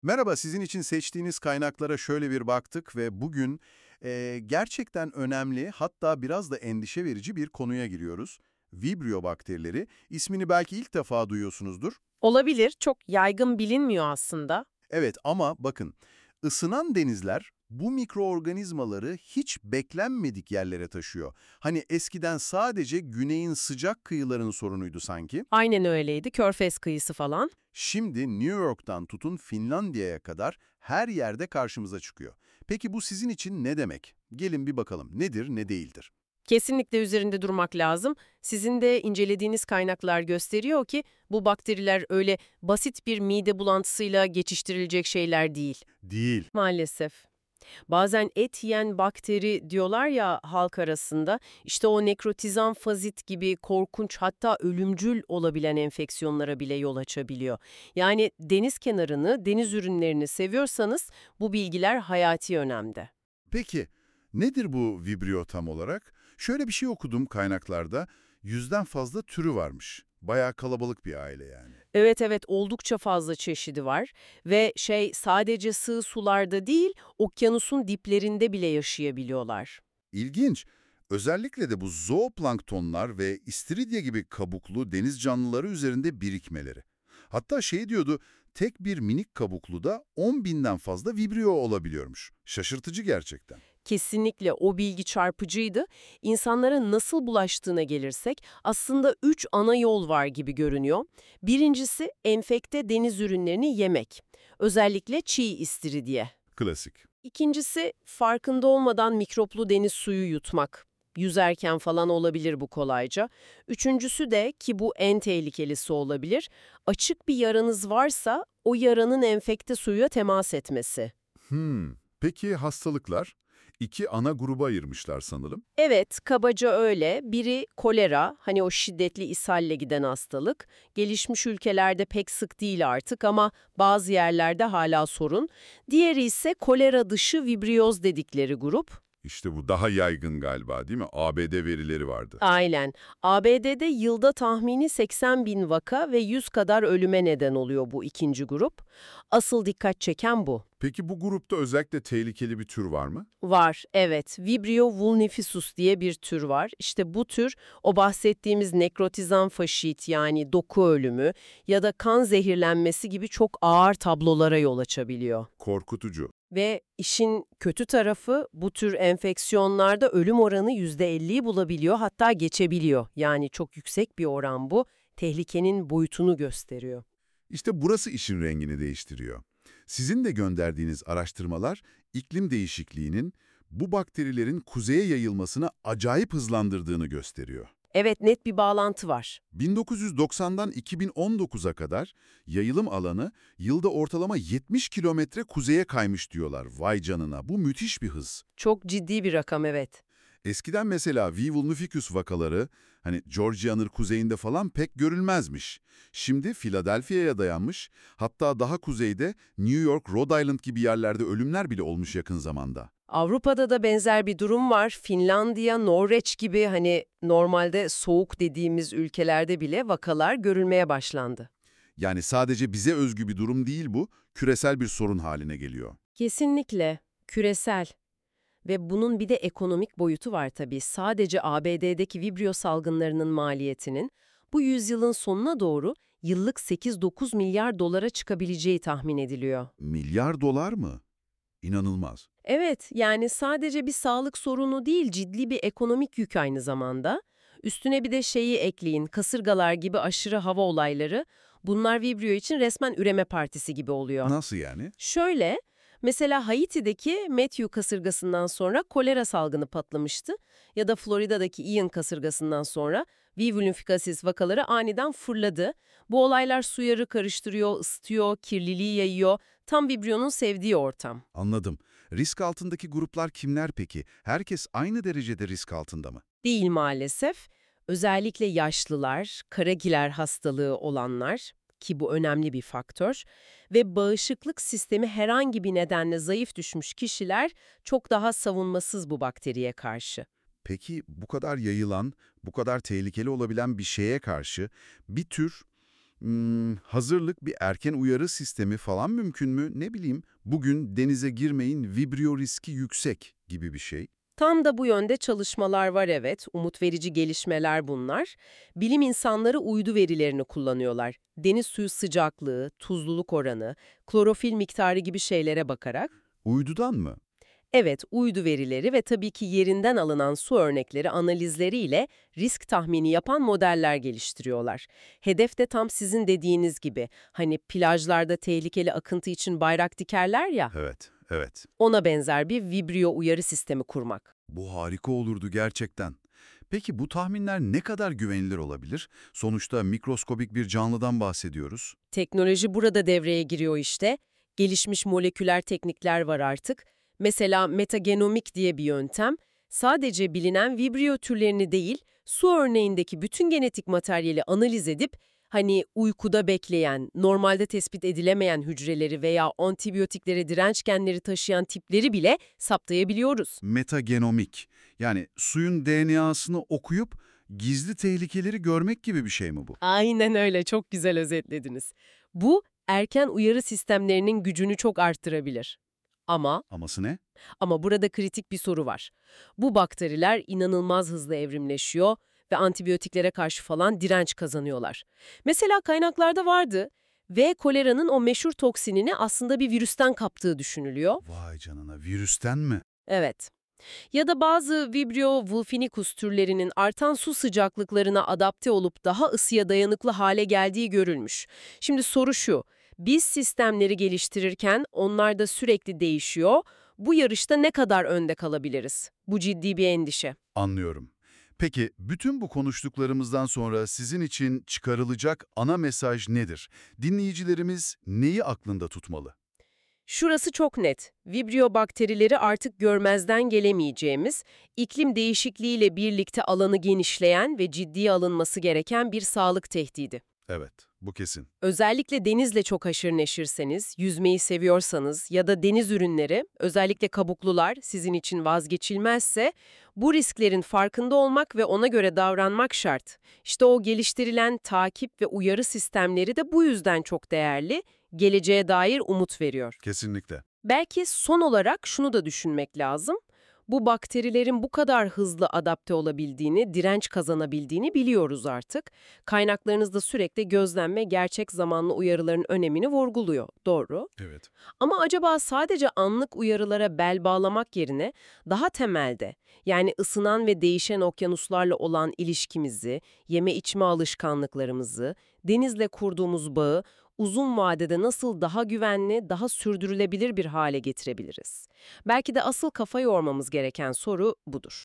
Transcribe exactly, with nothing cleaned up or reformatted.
Merhaba, sizin için seçtiğiniz kaynaklara şöyle bir baktık ve bugün eee, gerçekten önemli, hatta biraz da endişe verici bir konuya giriyoruz. Vibrio bakterileri, ismini belki ilk defa duyuyorsunuzdur. Olabilir, çok yaygın bilinmiyor aslında. Evet ama bakın, ısınan denizler bu mikroorganizmaları hiç beklenmedik yerlere taşıyor. Hani eskiden sadece güneyin sıcak kıyılarının sorunuydu sanki. Aynen öyleydi, Körfez kıyısı falan. Şimdi New York'tan tutun Finlandiya'ya kadar her yerde karşımıza çıkıyor. Peki bu sizin için ne demek? Gelin bir bakalım nedir ne değildir? Kesinlikle üzerinde durmak lazım. Sizin de incelediğiniz kaynaklar gösteriyor ki bu bakteriler öyle basit bir mide bulantısıyla geçiştirilecek şeyler değil. Değil. Maalesef. Bazen et yiyen bakteri diyorlar ya halk arasında, işte o nekrotizan fazit gibi korkunç hatta ölümcül olabilen enfeksiyonlara bile yol açabiliyor. Yani deniz kenarını, deniz ürünlerini seviyorsanız bu bilgiler hayati önemde. Peki nedir bu Vibrio tam olarak? Şöyle bir şey okudum kaynaklarda. Yüzden fazla türü varmış. Bayağı kalabalık bir aile yani. Evet evet oldukça fazla çeşidi var ve şey sadece sığ sularda değil okyanusun diplerinde bile yaşayabiliyorlar. İlginç. Özellikle de bu zooplanktonlar ve istiridye gibi kabuklu deniz canlıları üzerinde birikmeleri. Hatta şey diyordu, tek bir minik kabukluda on binden fazla vibrio olabiliyormuş. Şaşırtıcı gerçekten. Kesinlikle o bilgi çarpıcıydı. İnsanlara nasıl bulaştığına gelirsek aslında üç ana yol var gibi görünüyor. Birincisi enfekte deniz ürünlerini yemek. Özellikle çiğ istiridye. Klasik. İkincisi farkında olmadan mikroplu deniz suyu yutmak. Yüzerken falan olabilir bu kolayca. Üçüncüsü de ki bu en tehlikelisi olabilir. Açık bir yaranız varsa o yaranın enfekte suyla temas etmesi. Hmm. Peki hastalıklar? İki ana gruba ayırmışlar sanırım. Evet, kabaca öyle. Biri kolera, hani o şiddetli ishalle giden hastalık. Gelişmiş ülkelerde pek sık değil artık ama bazı yerlerde hala sorun. Diğeri ise kolera dışı vibriyoz dedikleri grup. İşte bu daha yaygın galiba değil mi? A B D verileri vardı. Aynen. A B D'de yılda tahmini seksen bin vaka ve yüz kadar ölüme neden oluyor bu ikinci grup. Asıl dikkat çeken bu. Peki bu grupta özellikle tehlikeli bir tür var mı? Var, evet. Vibrio vulnificus diye bir tür var. İşte bu tür o bahsettiğimiz nekrotizan faşit yani doku ölümü ya da kan zehirlenmesi gibi çok ağır tablolara yol açabiliyor. Korkutucu. Ve işin kötü tarafı bu tür enfeksiyonlarda ölüm oranı yüzde elliyi bulabiliyor hatta geçebiliyor. Yani çok yüksek bir oran bu. Tehlikenin boyutunu gösteriyor. İşte burası işin rengini değiştiriyor. Sizin de gönderdiğiniz araştırmalar iklim değişikliğinin bu bakterilerin kuzeye yayılmasını acayip hızlandırdığını gösteriyor. Evet, net bir bağlantı var. bin dokuz yüz doksandan iki bin on dokuza kadar yayılım alanı yılda ortalama yetmiş kilometre kuzeye kaymış diyorlar. Vay canına, bu müthiş bir hız. Çok ciddi bir rakam, evet. Eskiden mesela V. vulnificus vakaları hani Georgia'nın kuzeyinde falan pek görülmezmiş. Şimdi Philadelphia'ya dayanmış, hatta daha kuzeyde New York, Rhode Island gibi yerlerde ölümler bile olmuş yakın zamanda. Avrupa'da da benzer bir durum var. Finlandiya, Norveç gibi hani normalde soğuk dediğimiz ülkelerde bile vakalar görülmeye başlandı. Yani sadece bize özgü bir durum değil bu, küresel bir sorun haline geliyor. Kesinlikle küresel ve bunun bir de ekonomik boyutu var tabii. Sadece A B D'deki vibrio salgınlarının maliyetinin bu yüzyılın sonuna doğru yıllık sekiz dokuz milyar dolara çıkabileceği tahmin ediliyor. Milyar dolar mı? İnanılmaz. Evet, yani sadece bir sağlık sorunu değil, ciddi bir ekonomik yük aynı zamanda. Üstüne bir de şeyi ekleyin, kasırgalar gibi aşırı hava olayları, bunlar Vibrio için resmen üreme partisi gibi oluyor. Nasıl yani? Şöyle, mesela Haiti'deki Matthew kasırgasından sonra kolera salgını patlamıştı ya da Florida'daki Ian kasırgasından sonra V. vulnificasis vakaları aniden fırladı. Bu olaylar suları karıştırıyor, ısıtıyor, kirliliği yayıyor. Tam Vibryonun sevdiği ortam. Anladım. Risk altındaki gruplar kimler peki? Herkes aynı derecede risk altında mı? Değil maalesef. Özellikle yaşlılar, karaciğer hastalığı olanlar ki bu önemli bir faktör ve bağışıklık sistemi herhangi bir nedenle zayıf düşmüş kişiler çok daha savunmasız bu bakteriye karşı. Peki bu kadar yayılan, bu kadar tehlikeli olabilen bir şeye karşı bir tür Hmm, hazırlık, bir erken uyarı sistemi falan mümkün mü? Ne bileyim, bugün denize girmeyin, vibrio riski yüksek gibi bir şey. Tam da bu yönde çalışmalar var, evet. Umut verici gelişmeler bunlar. Bilim insanları uydu verilerini kullanıyorlar. Deniz suyu sıcaklığı, tuzluluk oranı, klorofil miktarı gibi şeylere bakarak. Uydudan mı? Evet, uydu verileri ve tabii ki yerinden alınan su örnekleri analizleriyle risk tahmini yapan modeller geliştiriyorlar. Hedef de tam sizin dediğiniz gibi, hani plajlarda tehlikeli akıntı için bayrak dikerler ya, Evet, evet. ona benzer bir vibrio uyarı sistemi kurmak. Bu harika olurdu gerçekten. Peki bu tahminler ne kadar güvenilir olabilir? Sonuçta mikroskobik bir canlıdan bahsediyoruz. Teknoloji burada devreye giriyor işte. Gelişmiş moleküler teknikler var artık. Mesela metagenomik diye bir yöntem, sadece bilinen vibrio türlerini değil, su örneğindeki bütün genetik materyali analiz edip, hani uykuda bekleyen, normalde tespit edilemeyen hücreleri veya antibiyotiklere direnç genleri taşıyan tipleri bile saptayabiliyoruz. Metagenomik, yani suyun D N A'sını okuyup gizli tehlikeleri görmek gibi bir şey mi bu? Aynen öyle, çok güzel özetlediniz. Bu, erken uyarı sistemlerinin gücünü çok arttırabilir. Ama, Aması ne? ama burada kritik bir soru var. Bu bakteriler inanılmaz hızlı evrimleşiyor ve antibiyotiklere karşı falan direnç kazanıyorlar. Mesela kaynaklarda vardı ve koleranın o meşhur toksinini aslında bir virüsten kaptığı düşünülüyor. Vay canına, virüsten mi? Evet. Ya da bazı Vibrio vulfinicus türlerinin artan su sıcaklıklarına adapte olup daha ısıya dayanıklı hale geldiği görülmüş. Şimdi soru şu, biz sistemleri geliştirirken onlar da sürekli değişiyor. Bu yarışta ne kadar önde kalabiliriz? Bu ciddi bir endişe. Anlıyorum. Peki bütün bu konuştuklarımızdan sonra sizin için çıkarılacak ana mesaj nedir? Dinleyicilerimiz neyi aklında tutmalı? Şurası çok net. Vibrio bakterileri artık görmezden gelemeyeceğimiz, iklim değişikliğiyle birlikte alanı genişleyen ve ciddiye alınması gereken bir sağlık tehdidi. Evet, bu kesin. Özellikle denizle çok haşır neşirseniz, yüzmeyi seviyorsanız ya da deniz ürünleri, özellikle kabuklular sizin için vazgeçilmezse, bu risklerin farkında olmak ve ona göre davranmak şart. İşte o geliştirilen takip ve uyarı sistemleri de bu yüzden çok değerli, geleceğe dair umut veriyor. Kesinlikle. Belki son olarak şunu da düşünmek lazım. Bu bakterilerin bu kadar hızlı adapte olabildiğini, direnç kazanabildiğini biliyoruz artık. Kaynaklarınız da sürekli gözlem ve gerçek zamanlı uyarıların önemini vurguluyor. Doğru. Evet. Ama acaba sadece anlık uyarılara bel bağlamak yerine daha temelde, yani ısınan ve değişen okyanuslarla olan ilişkimizi, yeme içme alışkanlıklarımızı, denizle kurduğumuz bağı uzun vadede nasıl daha güvenli, daha sürdürülebilir bir hale getirebiliriz? Belki de asıl kafa yormamız gereken soru budur.